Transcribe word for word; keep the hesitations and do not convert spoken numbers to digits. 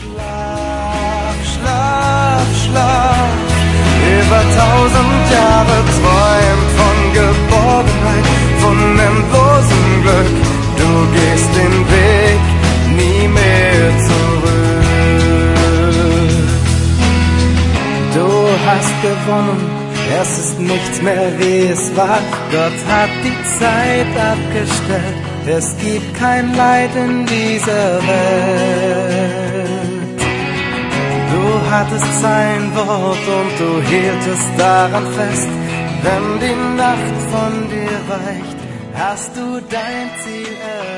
Schlaf, schlaf, schlaf, über tausend Jahre träumt von Geborgenheit, von endlosem Glück. Du gehst den Weg nie mehr zurück. Du hast gewonnen, es ist nichts mehr wie es war. Gott hat die Zeit abgestellt, es gibt kein Leid in dieser Welt. Du hattest sein Wort und du hieltest daran fest. Wenn die Nacht von dir weicht, hast du dein Ziel erreicht.